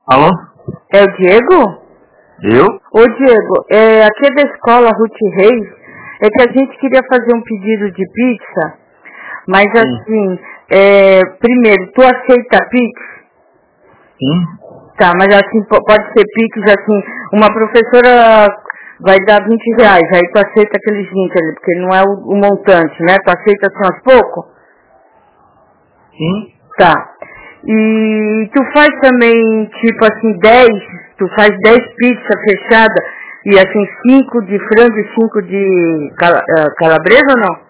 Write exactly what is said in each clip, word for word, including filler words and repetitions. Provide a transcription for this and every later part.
Alô? É o Diego? Eu? Ô Diego, é, aqui é da escola Ruth Reis, é que a gente queria fazer um pedido de pizza, mas Sim. assim, é, primeiro, tu aceita Pix? Sim. Tá, mas assim, po- pode ser Pix, assim, uma professora vai dar vinte reais, aí tu aceita aqueles vinte ali, porque não é o, o montante, né? Tu aceita assim aos poucos? Sim. Tá. E tu faz também, tipo assim, dez, tu faz dez pizzas fechadas e assim, cinco de frango e cinco de cala, eh, calabresa ou não?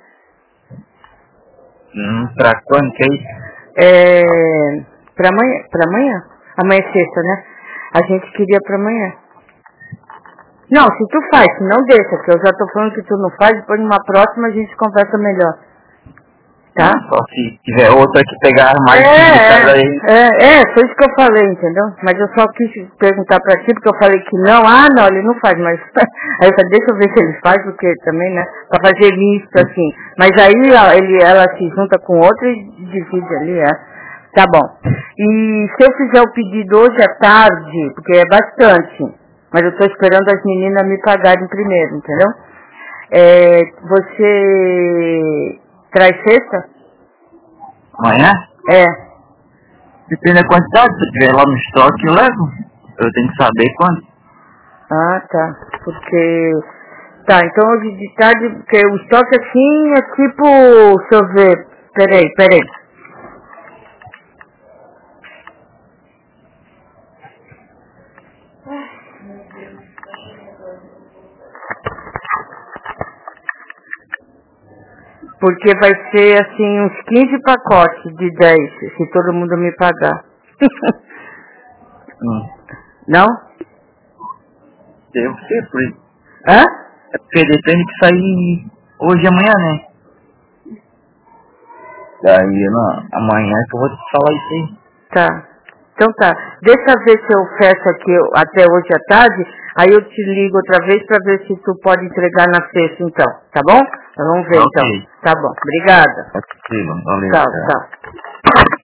Hum, pra quando que é isso? É, pra amanhã, pra amanhã? Amanhã é sexta, né? A gente queria pra amanhã. Não, se tu faz, se não deixa, que eu já tô falando que tu não faz, depois numa próxima a gente conversa melhor. Tá? Hum, só se tiver outra que pegar mais É, cinco de cada aí. é, é, foi isso que eu falei, entendeu? Mas eu só quis perguntar pra ti, porque eu falei que não, ah não, ele não faz, mas aí eu falei, deixa eu ver se ele faz, porque também, né, pra fazer lista, assim. Mas aí ó, ele, ela se junta com outra e divide ali, é. Tá bom. E se eu fizer o pedido hoje à tarde, porque é bastante, mas eu tô esperando as meninas me pagarem primeiro, entendeu? É, você traz cesta? Amanhã? É. Depende da quantidade. Se tiver lá no estoque, eu levo. Eu tenho que saber quanto. Ah, tá. Porque... Tá, então hoje de tarde, porque o estoque assim é tipo... Deixa eu ver. Peraí, peraí. Porque vai ser assim uns quinze pacotes de dez, se todo mundo me pagar. Hum. Não? Deve ser por isso. Hã? É porque depende que sair hoje e amanhã, né? Daí, não, amanhã é que eu vou te falar isso aí. Tá. Então tá. Deixa eu ver se eu fecho aqui até hoje à tarde, aí eu te ligo outra vez pra ver se tu pode entregar na sexta então, tá bom? Então, vamos ver Ok. então. Tá bom. Obrigada. É possível, valeu. Tchau, Tchau. tchau.